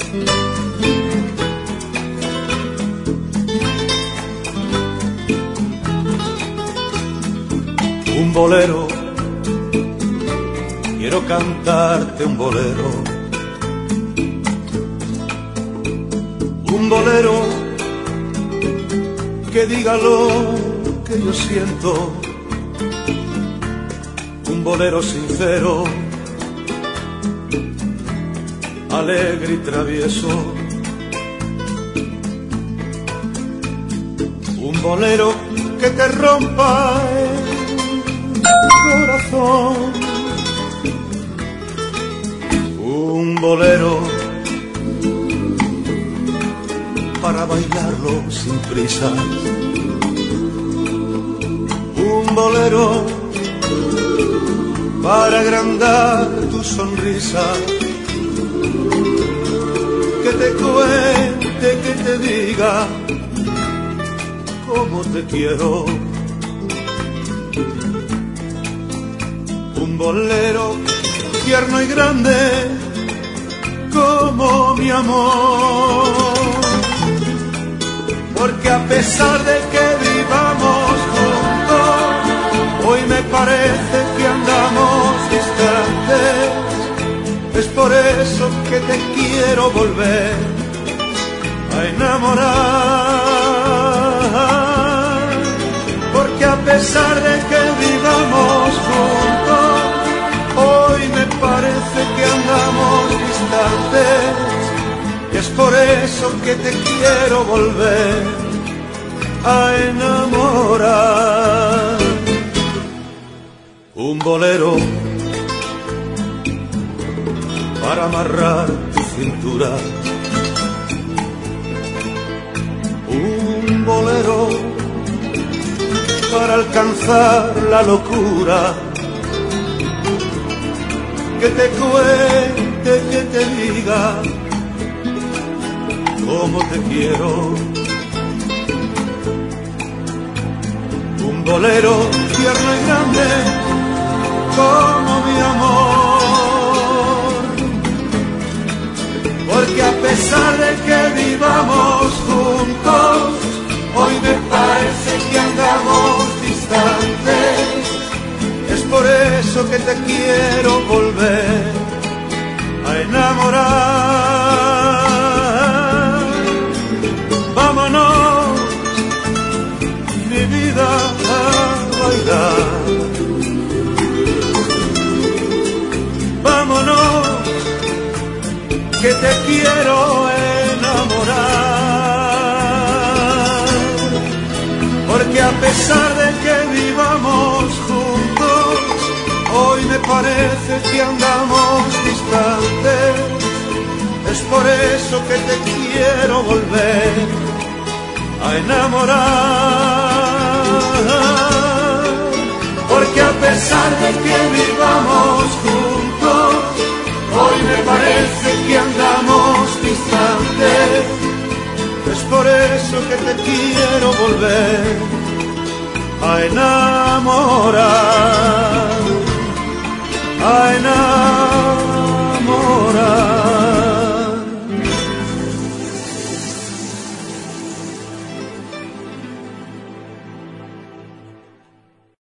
Un bolero, quiero cantarte un bolero. Un bolero que diga lo que yo siento. Un bolero sincero, alegre y travieso. Un bolero que te rompa el corazón. Un bolero para bailarlo sin prisa. Un bolero para agrandar tu sonrisa. Que te cuente, que te diga cómo te quiero. Un bolero tierno y grande como mi amor. Porque a pesar de que vivamos juntos, hoy me parece que andamos distantes. Es por eso que te quiero volver a enamorar. Porque a pesar de que vivamos juntos, hoy me parece que andamos distantes. Y es por eso que te quiero volver a enamorar. Un bolero para amarrar tu cintura. Un bolero para alcanzar la locura. Que te cuente, que te diga cómo te quiero. Un bolero tierno y grande como mi amor. Porque a pesar de que vivamos juntos, hoy me parece que andamos distantes. Es por eso que te quiero volver a enamorar. Vámonos, mi vida, a bailar. Vámonos, que te quiero enamorar. Porque a pesar de que vivamos juntos, hoy me parece que andamos distantes. Es por eso que te quiero volver a enamorar. Porque a pesar de que vivamos juntos, hoy me parece que andamos distantes. Es por eso que te quiero volver a enamorar.